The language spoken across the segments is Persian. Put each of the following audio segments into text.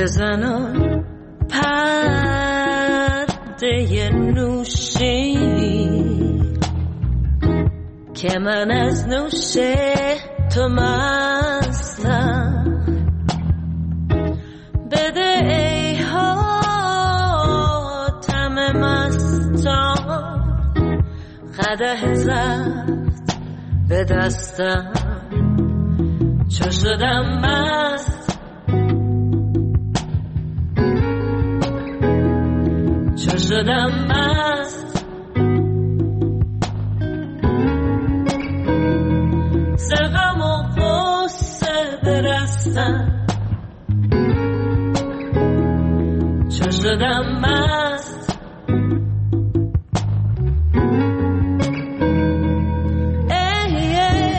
بزنم پرده نوشین که من از نوش تو مستم. بده ای حاتم مستان قدح زفت به دستم چو شدم مست، چو شدم مست. ز غم و غصه برستم چو شدم مست. ای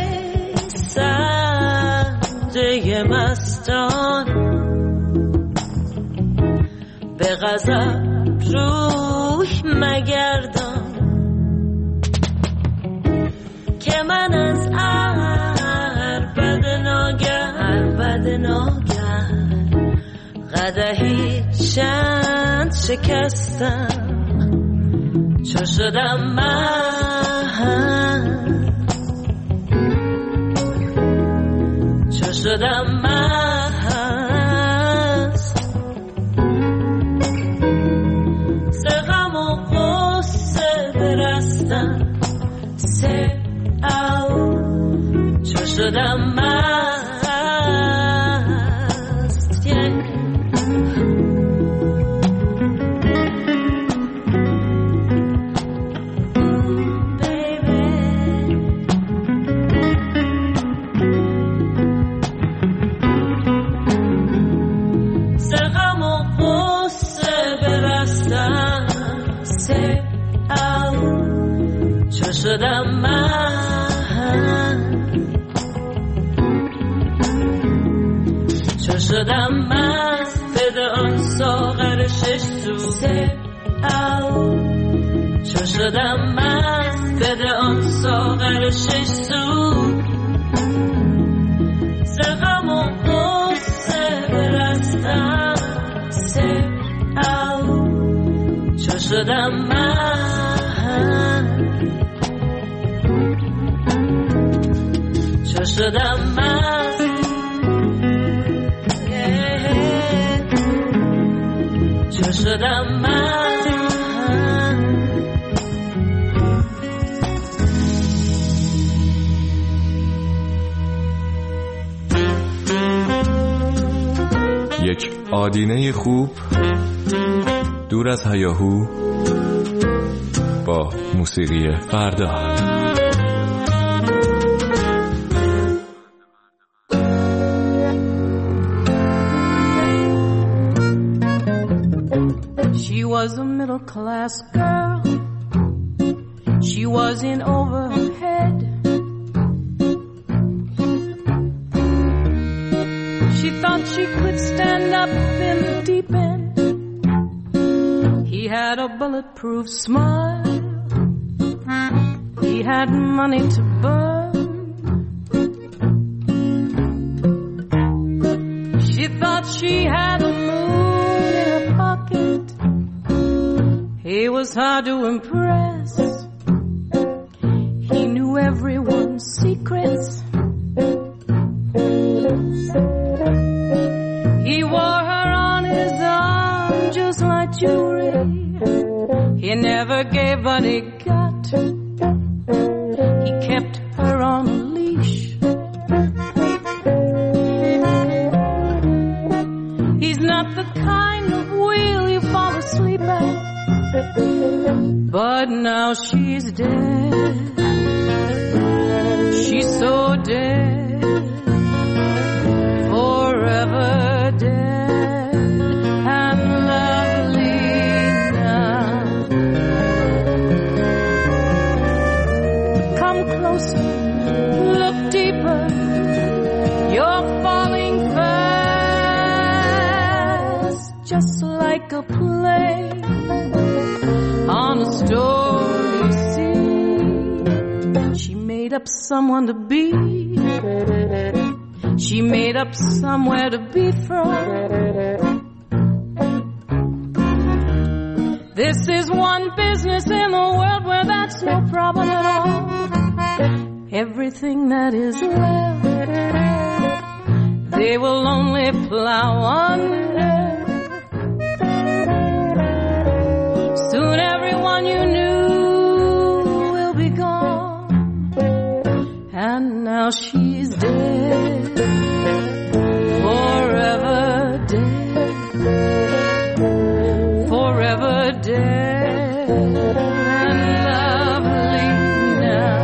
سرده مستان به غضب روح مگردان که من از عربد ناگه قدحی چند شکستم چو شدم من، چو شدم مست. ز غم و غصه برستم سه او چو شدم مست. شدم من، چو شدم مست. بده آن ساغر شش سو سه او چو شدم مست. بده آن ساغر شش سو ز غم و غصه برستم سه او چو شدم من، چو شدم مست. چو شدم مست. یک آدینه خوب دور از هیاهو با موسیقی فردا. She was a middle-class girl. She was in over her head. She thought she could stand up in the deep end. He had a bulletproof smile. He had money to burn. She thought she had a moon in her pocket. He was hard to impress. He knew everyone's secrets. He wore her on his arm just like jewelry. He never gave what he got. He kept her on a leash. He's not the kind of wheel you fall asleep at. But now she's dead. She's so dead, forever dead and lovely now. Come closer, look deeper. You're falling fast, just like a plane on a stormy sea. She made up someone to be. She made up somewhere to be from. This is one business in the world where that's no problem at all. Everything that is left, they will only plow under. Soon everyone you knew will be gone, and now she's dead, forever dead, forever dead and lovely now.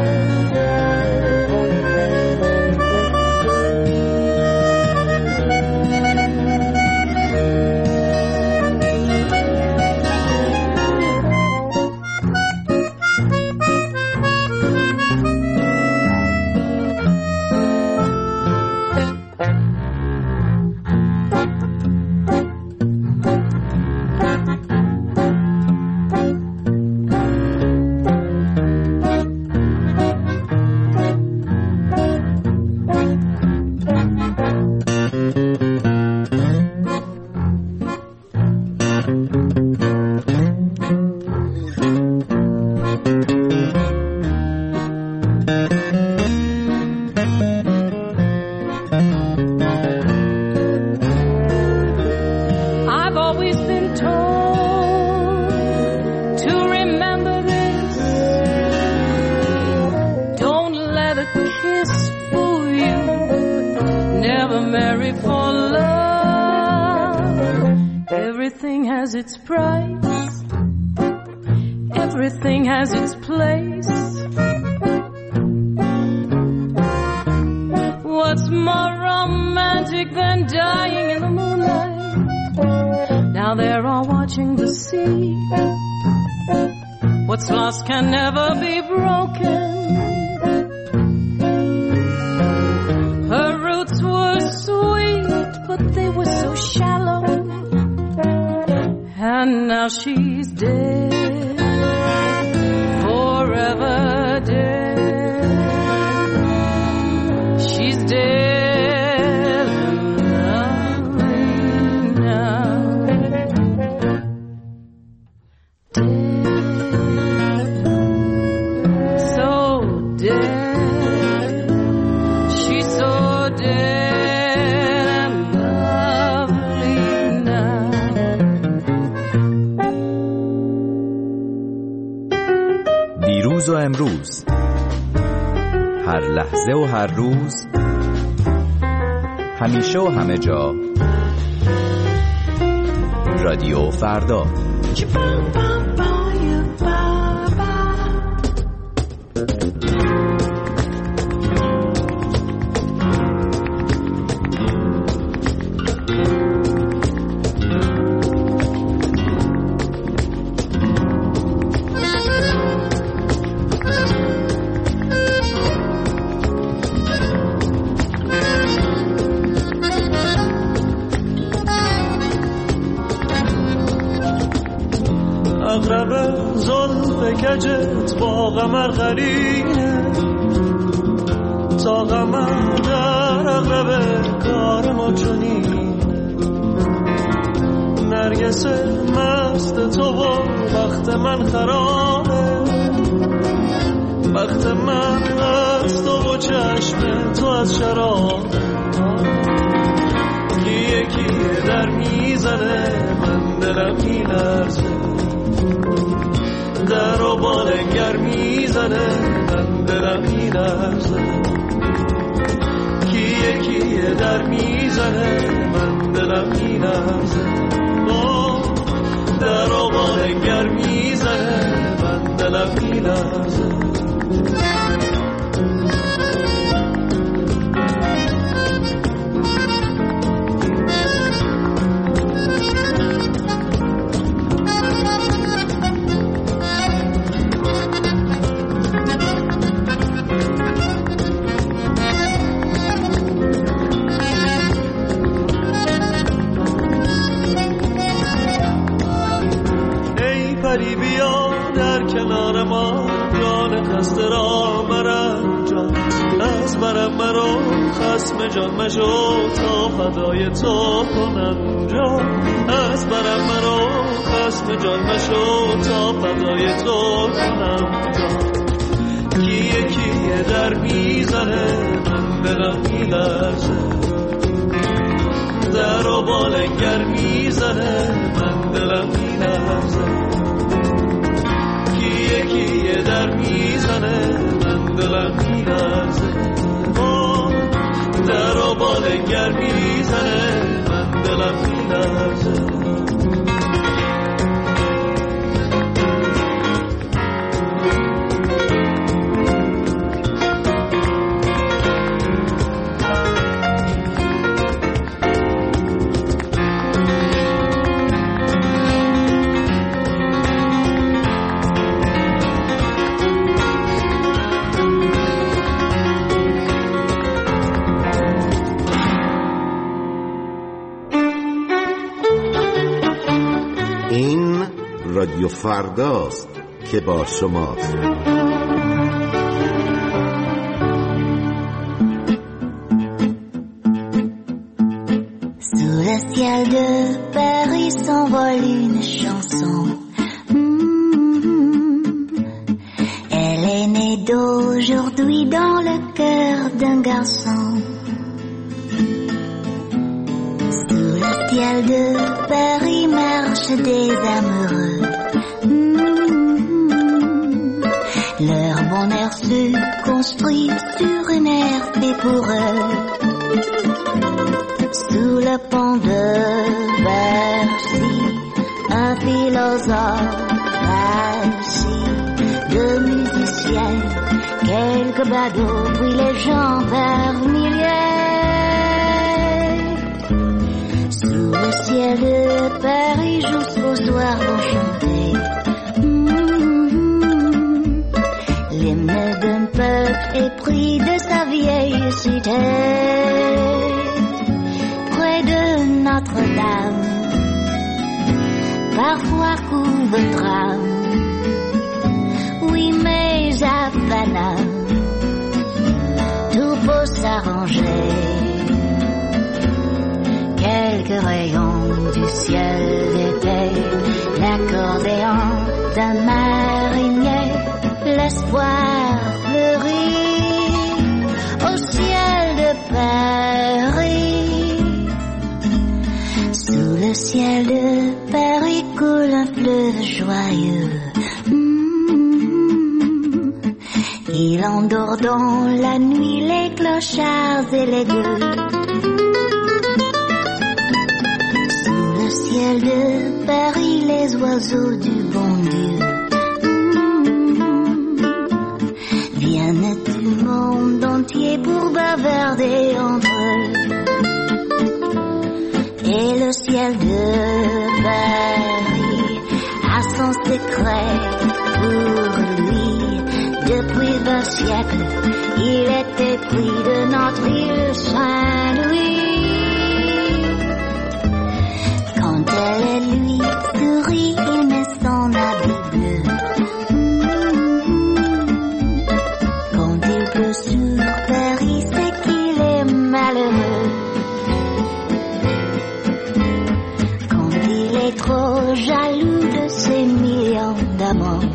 Everything has its price, everything has its place. What's more romantic than dying in the moonlight? Now they're all watching the sea. What's lost can never be broken. Her roots were sweet, but they were so shallow. And now she's dead, forever dead. She's dead and lonely now. Dead, so dead. She's so dead and lovely now. دیروز و امروز، هر لحظه و هر روز، همیشه و همه جا، رادیو فردا. اغرب زلف کجت با قمر قرینه، تا قمر در اغرب کار ما چنینه. نرگس مست تو و وقت من خرابه، وقت من از تو و چشم تو از شراب. یکی در میزنه من دلم میلرزه، در و بالنگر میزنه من دلم میلرزه. یکی در میزنه من دلم میلرزه، در و بالنگر میزنه من دلم میلرزه. پری بیا در کنار ما، جان خسته را مرا خصم جان مشو تا فدای تو کنم اونجا از برم مرا خصم جان مشو تا فدای تو کنم اونجا کیه کیه در میزنه من دلم میلرزه در و بالنگر میزنه من دلم میلرزه کیه کیه در میزنه من دلم میلرزه در و بالنگر میزنه من دلم میلرزه رادیو فرداست که با شماست. Sous le ciel de Paris s'envole une chanson. Elle est née d'aujourd'hui dans le cœur d'un garçon. Sous le ciel de Paris marchent des amoureux. Leur bonheur se construit sur une herbe faite pour eux. Sous le pont de Bercy, un philosophe assis, deux musiciens, quelques badauds, puis les gens par milliers. Sous le ciel de Paris, jusqu'au soir vont chanter l'hymne d'un peuple épris de sa vieille cité. Près de Notre-Dame, parfois couvre tram. Oui, mais à Paname, tout peut s'arranger. Quelques rayons du ciel d'été, l'accordéon d'un marinier, l'espoir fleurit au ciel de Paris. Sous le ciel de Paris coule un fleuve joyeux. Il endort dans la nuit les clochards et les gueux. Sous le ciel de Paris les oiseaux du bon Dieu viennent du monde entier pour bavarder entre eux. Et le ciel de Paris a son secret pour lui. Depuis 20 siècles, il était pris de notre île Saint-Louis. Quand elle et lui sourit, il met son habit bleu. Quand il pleut sur Paris, c'est qu'il est malheureux. Quand il est trop jaloux de ses millions d'amants,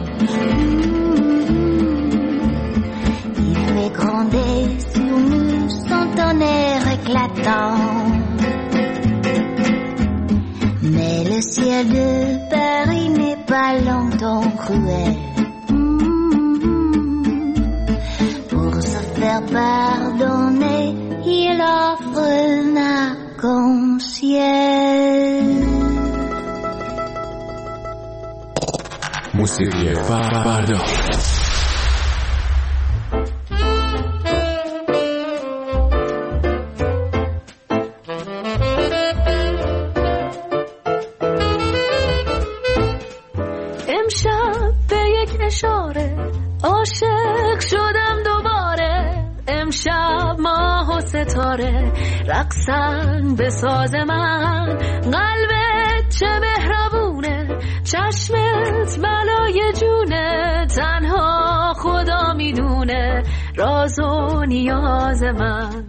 il fait gronder sur nous son tonnerre éclatant. Mais le ciel de Paris n'est pas longtemps cruel. Pour se faire pardonner, il offre un arc-en-ciel. موسیقی فردا. امشب به یک اشاره عاشق شدم دوباره. امشب ماه و ستاره رقصن به ساز من. قلب چه مهربونه، چشمت بلای جونه، تنها خدا میدونه راز و نیاز من.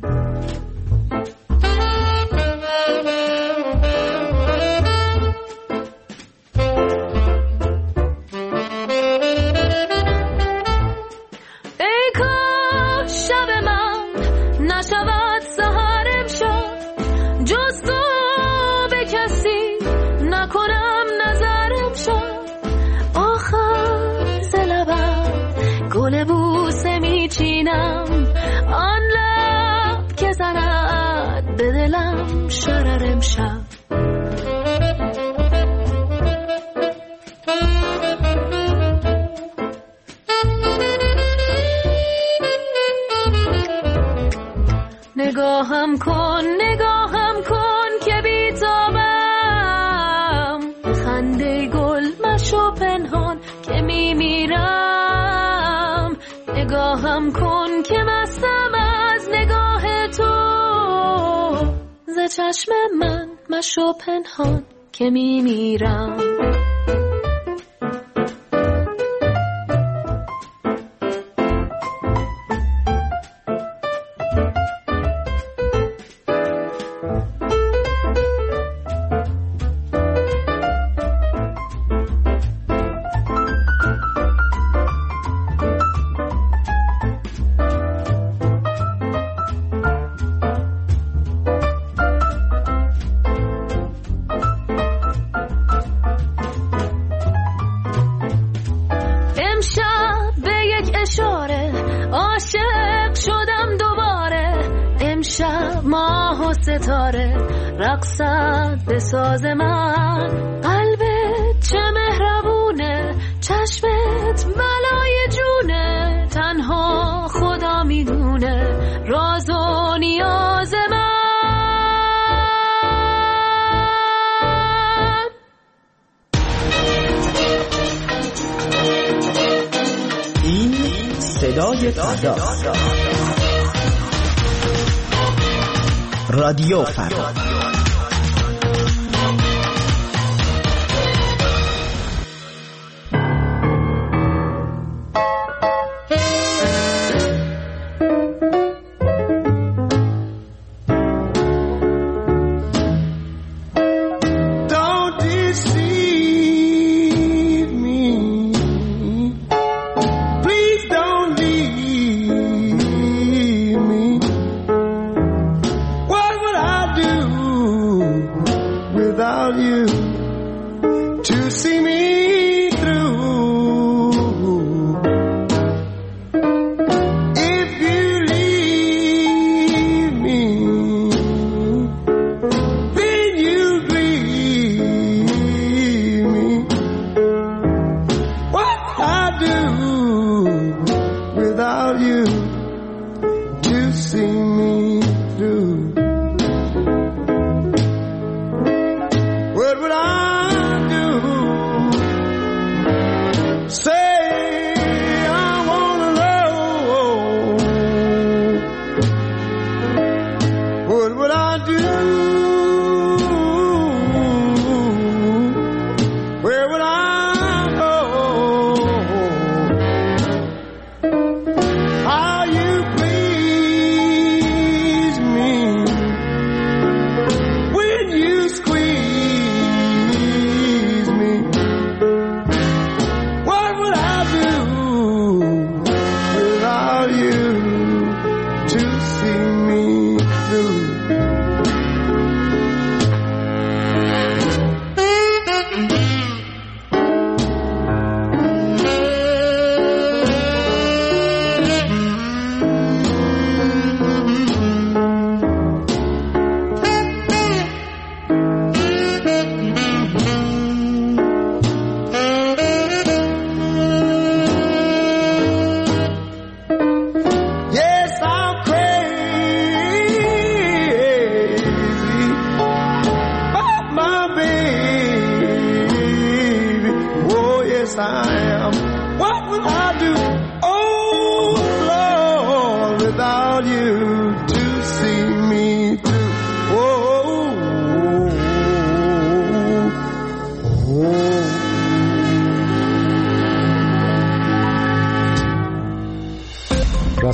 ای کاش شب من نشود سحر امشب، جز تو به کسی نکنم نظر امشب. آخر ز لبم گل بوسه میچینم، آن لب که زند به دلم شرر امشب. نگاهم کن که بیتابم، خنده گل مشو پنهان که میمیرم. نگاهم کن که مستم از نگاه تو، ز چشم من مشو پنهان که میمیرم. ستاره رقصد به ساز من، قلبت چه مهربونه، چشمت بلای جونه، تنها خدا میدونه راز و نیاز من. این صدای فردا، رادیو فردا.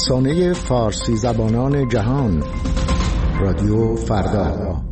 رسانه فارسی زبانان جهان، رادیو فردا.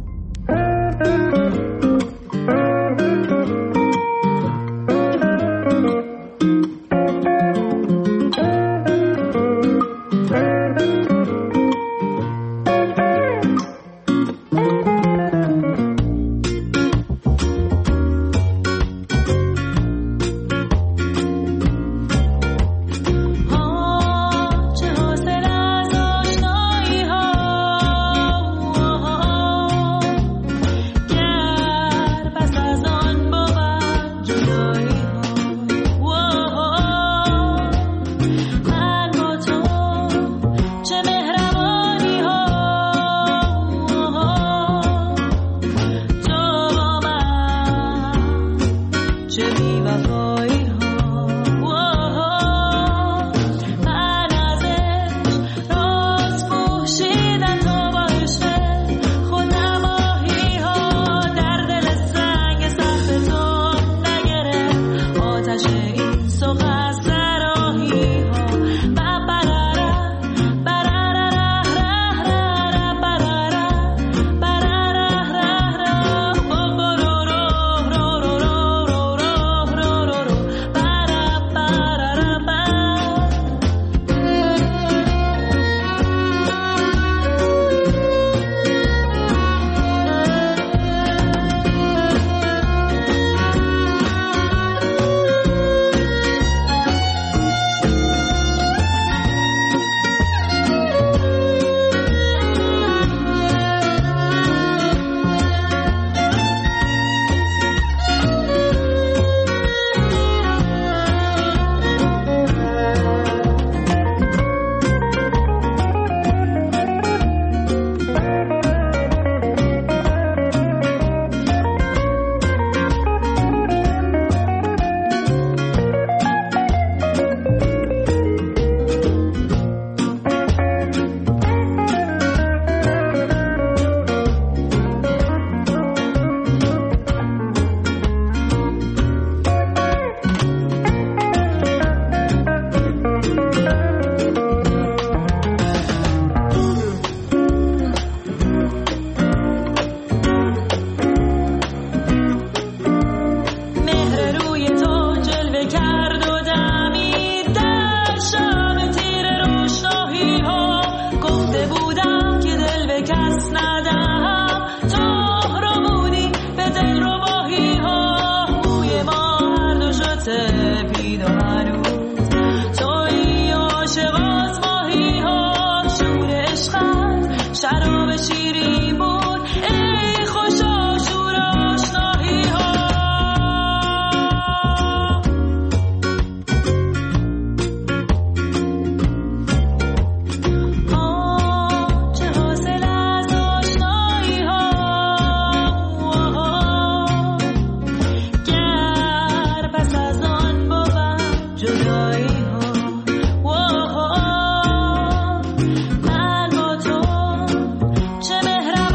من با تو چه مهربانی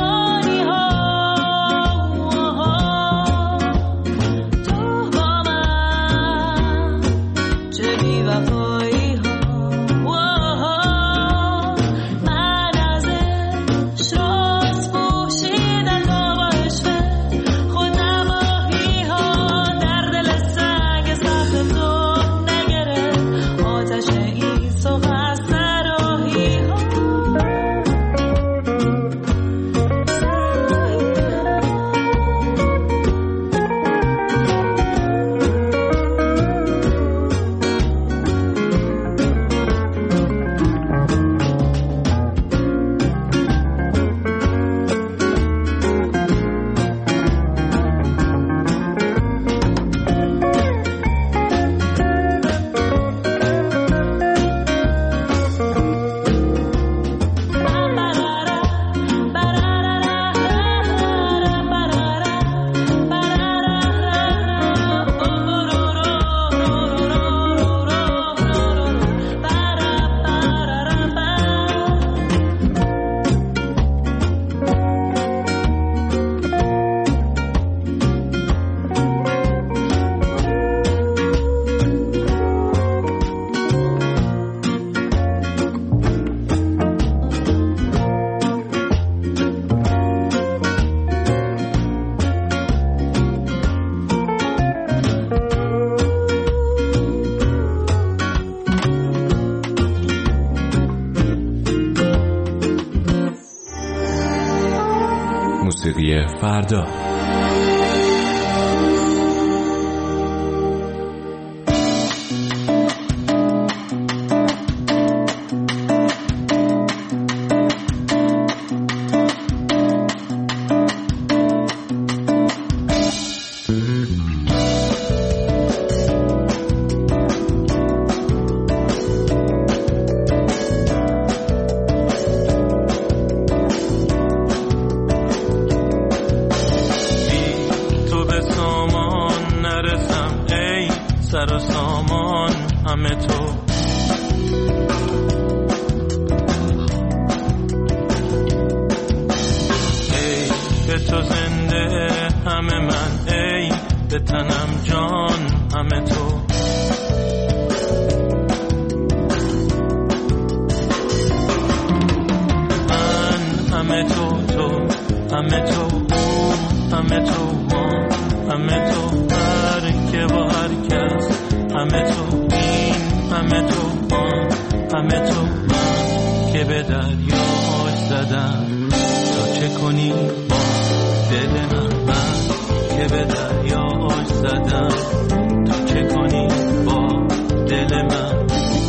موسیقی فردا. سر و سامان همه تو، ای به تو زنده همه من، ای به تنم جان همه تو. من همه تو، تو همه تو، او همه تو، ما همه تو، هر که با هر کس همه تو، این همه تو، آن همه تو. من که به دریاش زدم تا چه کنی با دل من، من که به دریاش زدم تا چه کنی با دل من.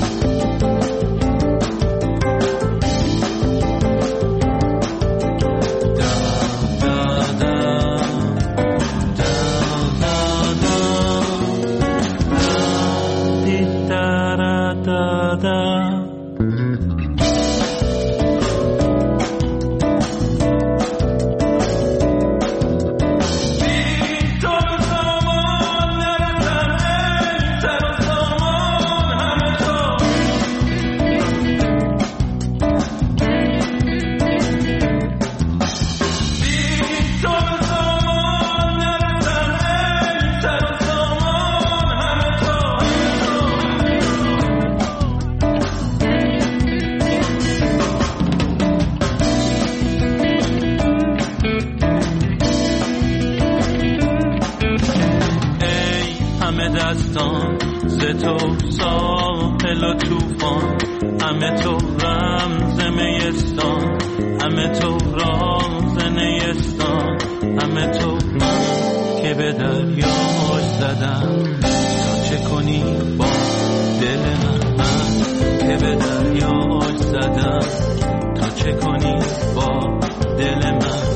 دستان ز تو ساحل و توفان، همه تو رمز میستان، همه تو راز نیستان، همه تو. من که به دریاش زدم تا چه کنی با دل من، من که به دریاش زدم تا چه کنی با دل من.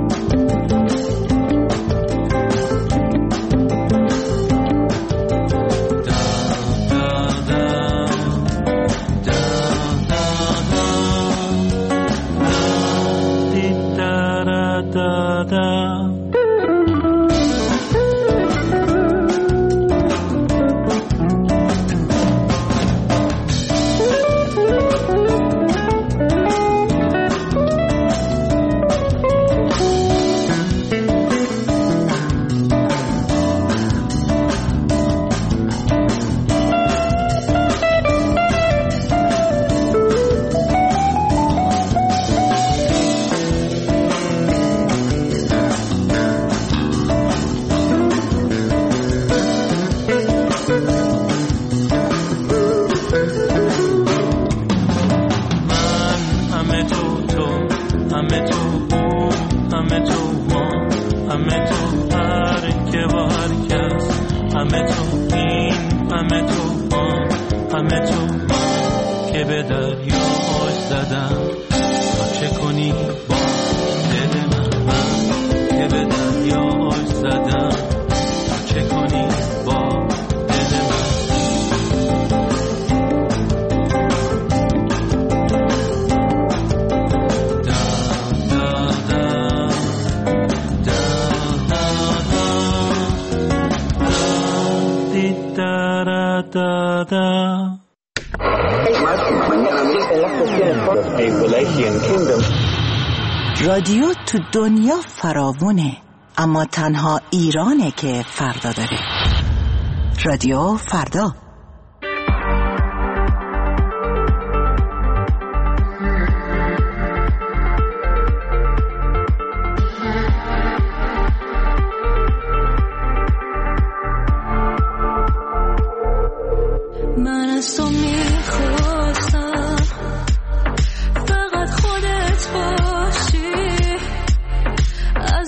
رادیو تو دنیا فراوونه، اما تنها ایرانه که فردا داره. رادیو فردا. من از تو میخواستم فقط خودت باشی،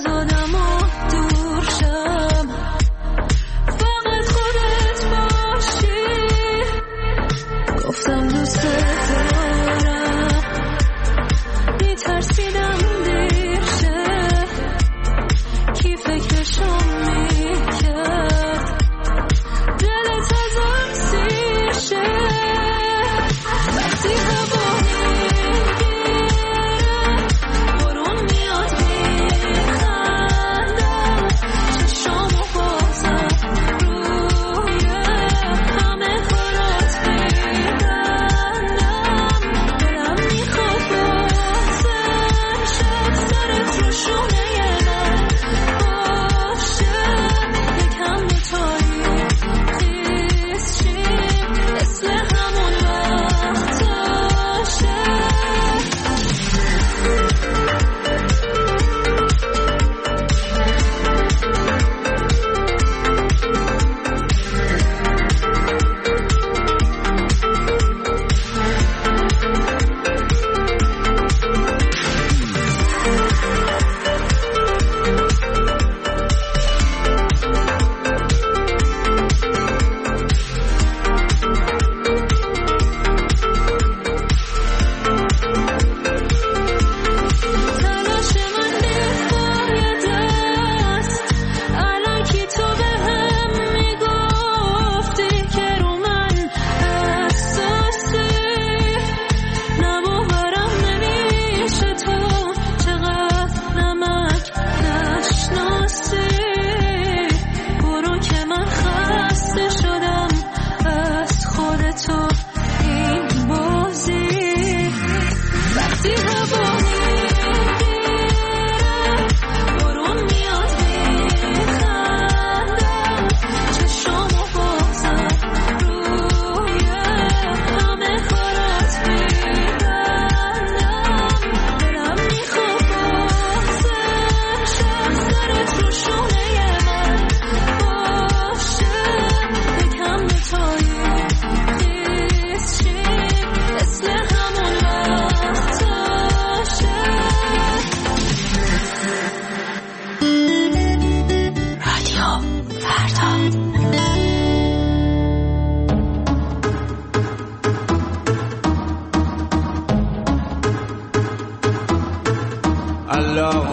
Alors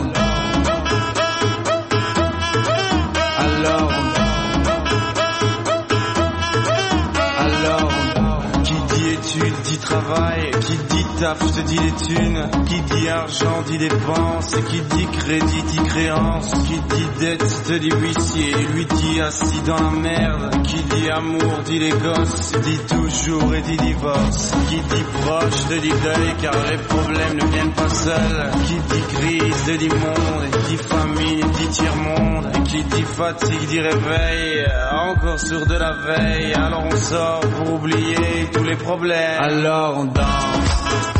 qui dit études dit travail, qui dit taf te dit les thunes, qui dit argent dit dépenses, qui dit crédit dit créance, qui dit dette te dit huissier, lui dit assis dans la merde, qui dit amour dit les gosses, dit toujours et dit divorce, qui dit proche te dit deuil car les problèmes ne viennent pas seuls, qui dit crise te dit monde, qui dit famille dit tiers-monde, qui dit fatigue dit réveil, encore sourd de la veille, alors on sort pour oublier tous les problèmes, alors on danse,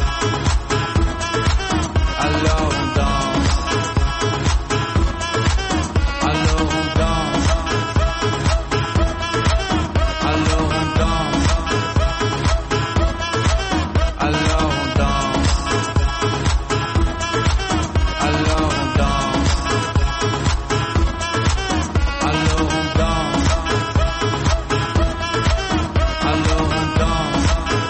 alors on danse, alors on danse, alors on danse, alors on danse, alors on danse, alors on danse, alors on danse,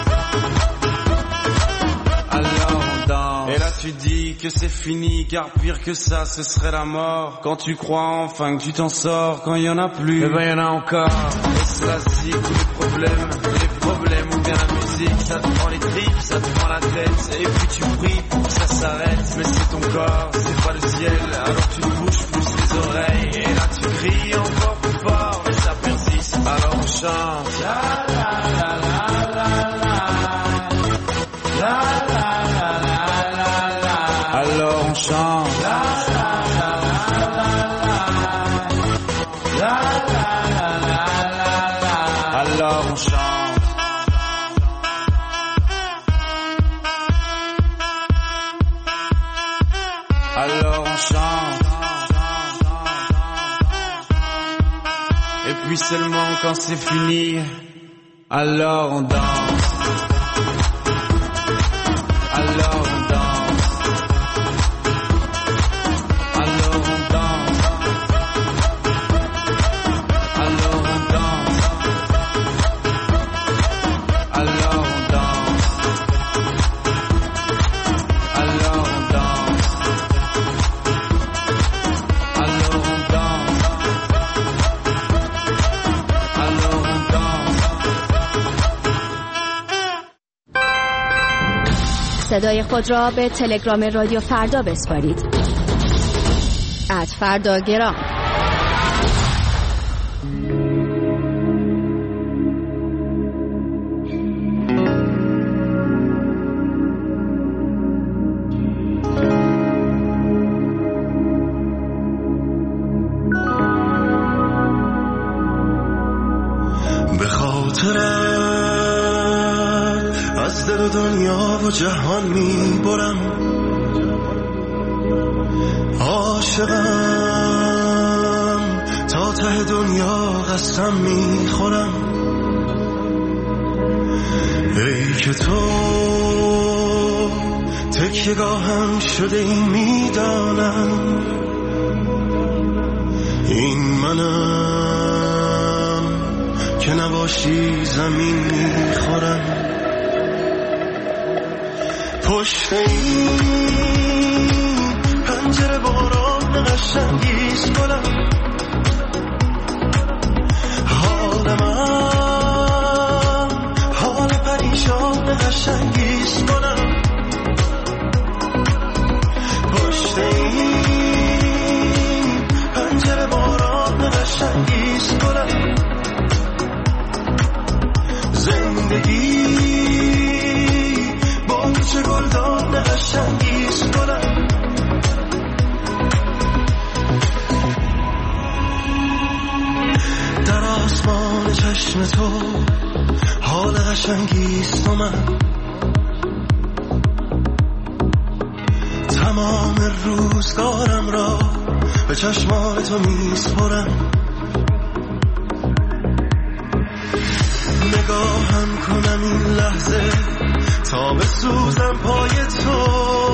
alors on danse. Et là tu dis que c'est fini, car pire que ça ce serait la mort. Quand tu crois enfin que tu t'en sors, quand il y en a plus, eh ben il y en a encore. Et cela c'est tous les problèmes ou bien la musique, ça te prend les tripes, ça te prend la tête, et puis tu pries pour que ça s'arrête, mais c'est ton corps, c'est pas le ciel, alors tu te bouges plus les oreilles, et là tu cries encore plus fort, mais ça persiste, alors on chante. La la la la la la, la la la la la la, alors on chante. La la la la la la, la la la la la, alors on chante. Alors on chante. Et puis seulement quand c'est fini, alors on danse. Alors on danse. Alors on danse. Alors on danse. Alors on danse. Alors on danse. Alors on danse. Alors on danse. صدای خود را به تلگرام رادیو فردا بسپارید. @فرداگرام. به خاطرت از دل و دنیا و جهان میبرم، عاشقم تا ته دنیا قسم میخورم. ای که تو تکیه‌گاهم شده این میدانم، این منم که نباشی زمین میخورم. پشت این پنجره باران قشنگیست گلم، حال من حال پریشان قشنگیست گلم. پشت این پنجره باران قشنگیست گلم. زندگی با چه گلدان قشنگیست گلم. در آسمان چشم تو حال قشنگیست و من تمام روزگارم را به چشمان تو میسپرم. نگاهم کنم این لحظه تا بسوزم پای تو.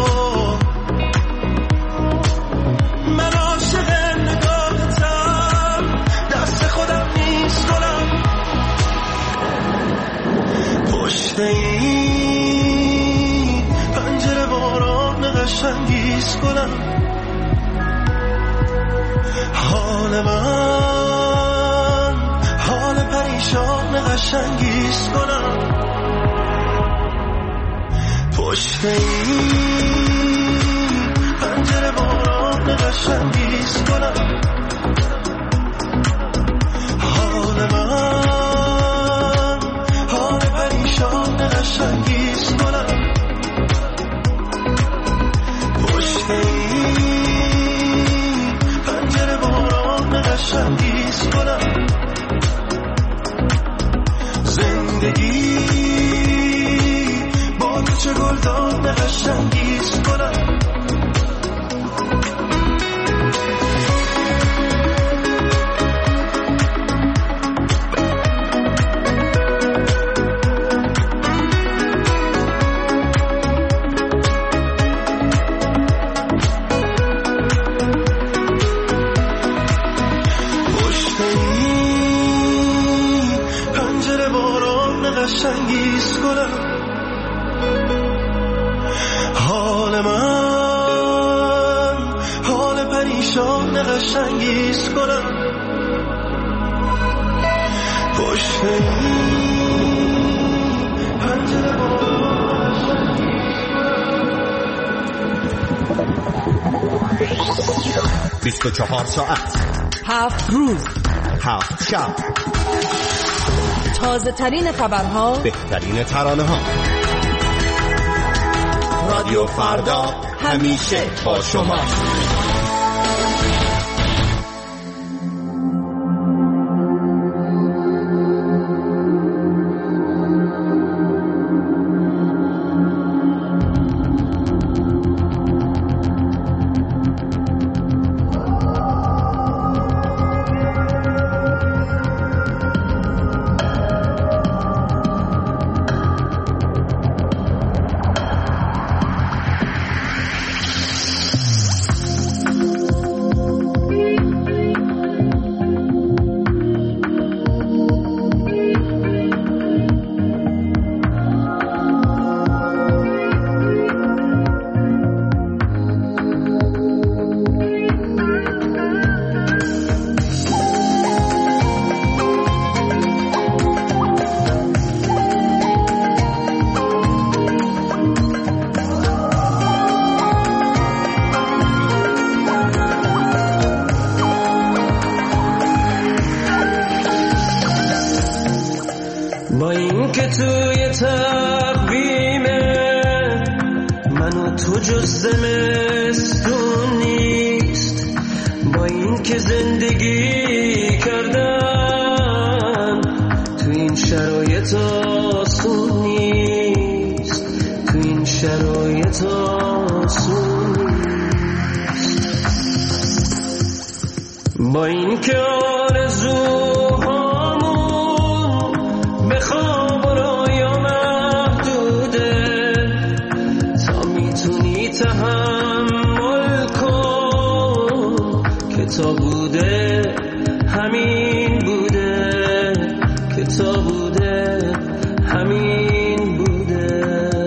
من عاشق نگاهتم، دست خودم نیست گلم. پشت این پنجره باران قشنگیست کنم، حال من حال پریشان قشنگیز کنم، پشت این پنجره باران قشنگیز کنم، حال من حال پریشان قشنگیز کنم، پشت این پنجره باران قشنگیز کنم، زندگی با تو چه گلدان قشنگیز کنم. قشنگیز کنم، حال من حال پریشان قشنگیز کنم، پشت پنجره باران قشنگیز کنم. 24 ساعت 7 روز 7 شب، تازه ترین خبرها، بهترین ترانه ها. رادیو فردا همیشه با شما. با این که توی تقویمه من و تو جز زمستون نیست، با این که زندگی کردن تو این شرایط آسون نیست، تو این شرایط آسون نیست، با این که آرزوهامون به خواب و رویا محدوده، تا میتونی تحمل کن که تا بوده همین بوده، که تا بوده همین بوده.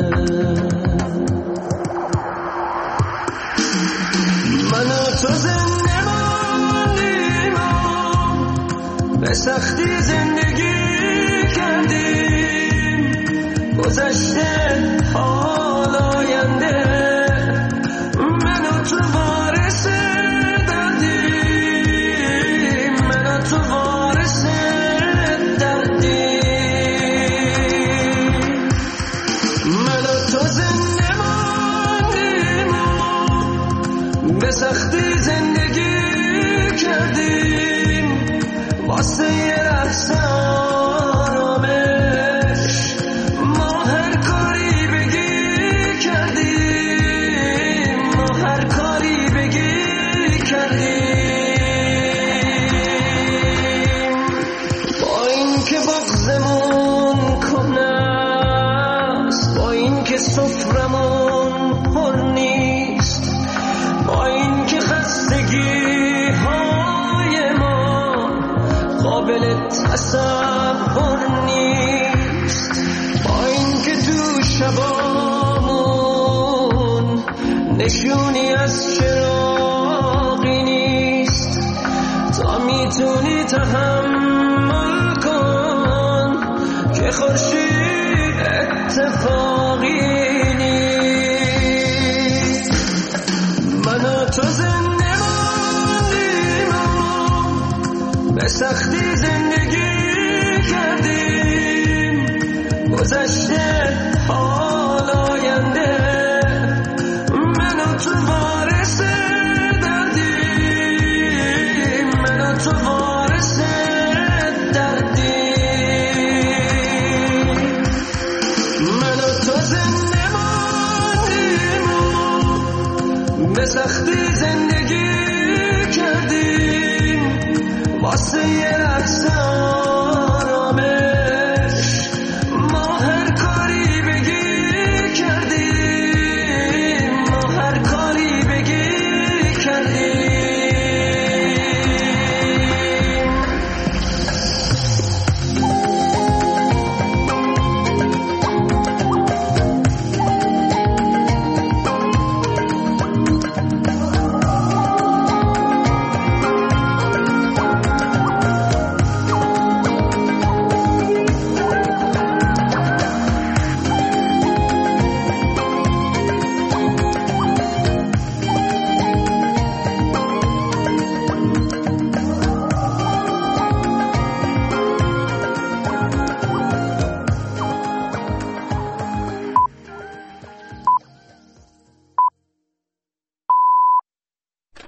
من و تو زنده ماندیم به سختی زندگی کردیم، گذشته حال آینده من و تو وارث دردیم، من و تو وارث دردیم، من و تو زنده ماندیم به سختی زندگی کردیم، واسه یه لحظه آرامش ما هر کاری بگی کردیم، ما هر کاری بگی کردیم، با این که بغضمون کن است، با این که سفرمون پر نیست، با این که خستگی های ما قابل تصور تحمل کن که خورشید اتفاقی نیست. من و تو زنده ماندیم و به سختی زندگی کردیم، گذشته حال آینده من و تو وارث دردیم، من و تو وارث دردیم. من و تو زنده ماندیم و به سختی زندگی کردیم، واسه